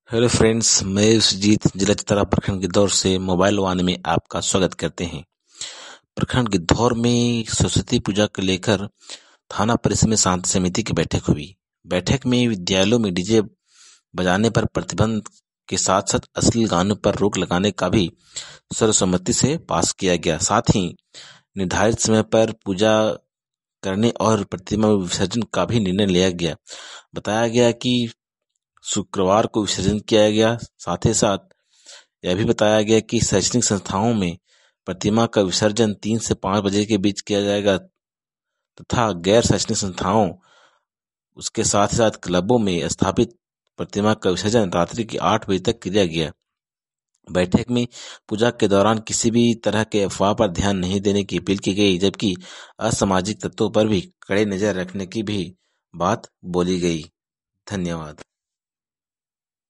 Hello friends, मैं सुजीत जिला चतरा प्रखंड के दौर से मोबाइल वाणी में आपका स्वागत करते हैं। प्रखंड के दौर में सरस्वती पूजा को लेकर थाना परिसर में शांति समिति की बैठक हुई। बैठक में विद्यालयों में डीजे बजाने पर प्रतिबंध के साथ साथ अश्लील गानों पर रोक लगाने का भी सर्वसम्मति से पास किया गया। साथ ही निर्धारित समय पर पूजा करने और प्रतिमा विसर्जन का भी निर्णय लिया गया। बताया गया कि शुक्रवार को विसर्जन किया गया। साथ ही साथ यह भी बताया गया कि शैक्षणिक संस्थाओं में प्रतिमा का विसर्जन 3 से 5 बजे के बीच किया जाएगा तथा गैर शैक्षणिक संस्थाओं उसके साथ ही साथ क्लबों में स्थापित प्रतिमा का विसर्जन रात्रि के 8 बजे तक किया गया। बैठक में पूजा के दौरान किसी भी तरह के अफवाह पर ध्यान नहीं देने की अपील की गई, जबकि असामाजिक तत्वों पर भी कड़े नजर रखने की भी बात बोली गई। धन्यवाद।